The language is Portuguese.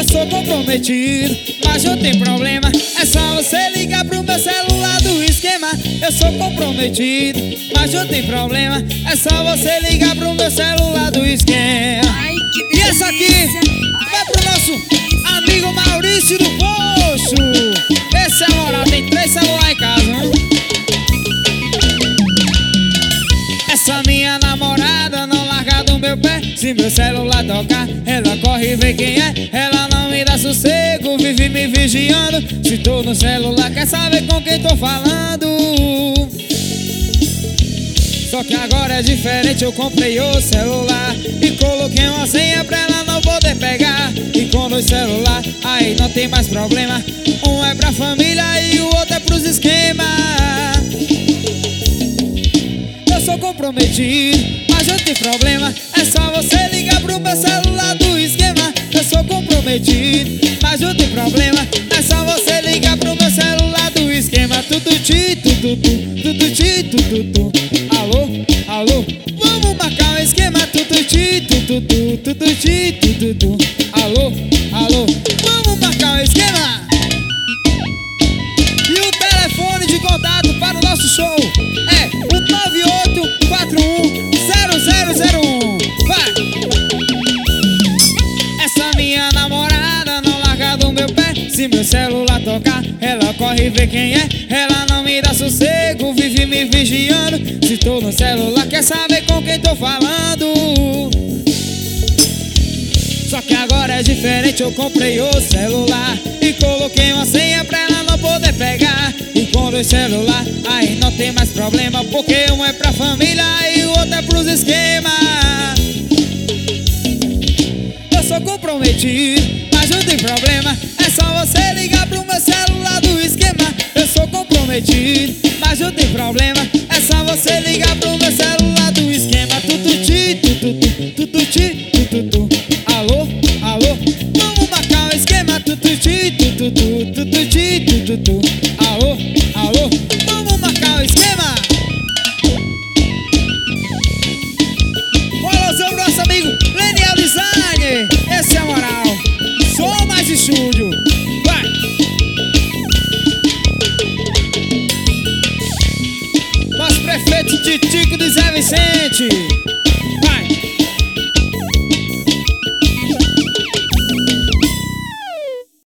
sou comprometido, mas não tem problema. É só você ligar pro meu celular do esquema. Eu sou comprometido, mas não tem problema. É só você ligar pro meu celular do esquema. E essa aqui vai pro nosso amigo Maurício do Poço. Esse é a moral, tem 3 celulares em casa, hein? Essa minha namorada não larga do meu pé. Se meu celular tocar, ela corre e vê quem é. Ela não me dá sossego, vive me vigiando. Se tô no celular, quer saber com quem tô falando. Só que agora é diferente, eu comprei o celular e coloquei uma senha pra ela não poder pegar. E com 2 celular, aí não tem mais problema. Um é pra família e o outro é pros esquemas. Eu sou comprometido, mas não tem problema. É só você ligar pro meu celular do esquema. Eu sou comprometido, mas não tem problema. É só você ligar pro meu celular do esquema. Tututi, tututu, tututi, tututu. Alô, alô, vamos marcar o esquema. Tututi, tututu, tututi, tututu. Alô, alô, vamos marcar o esquema. E o telefone de contato para o nosso show é o 98410001. Vai! Essa minha namorada não larga do meu pé. Se meu celular tocar, ela corre e vê quem é. Ela não me dá sossego, vive me vigiando. Se tô no celular, quer saber com quem tô falando. Só que agora é diferente, eu comprei o celular e coloquei uma senha pra ela não poder pegar. E com 2 celular, aí não tem mais problema, porque um é pra família e o outro é pros esquemas. Eu sou comprometido, mas não tem problema. É só você ligar pro meu celular do esquema. Eu sou comprometido, mas não tem problema. É só você ligar pro meu celular do esquema. Tututi, tututu, tututi, tututu. Alô, alô, vamos marcar o esquema. Tututi, tututu, tututi, tututu. Alô, alô, vamos marcar o esquema. Olha o seu nosso amigo Leniel Design. Esse é a moral. Sou mais estúdio. Vai! Nosso prefeito Titico de Zé Vicente.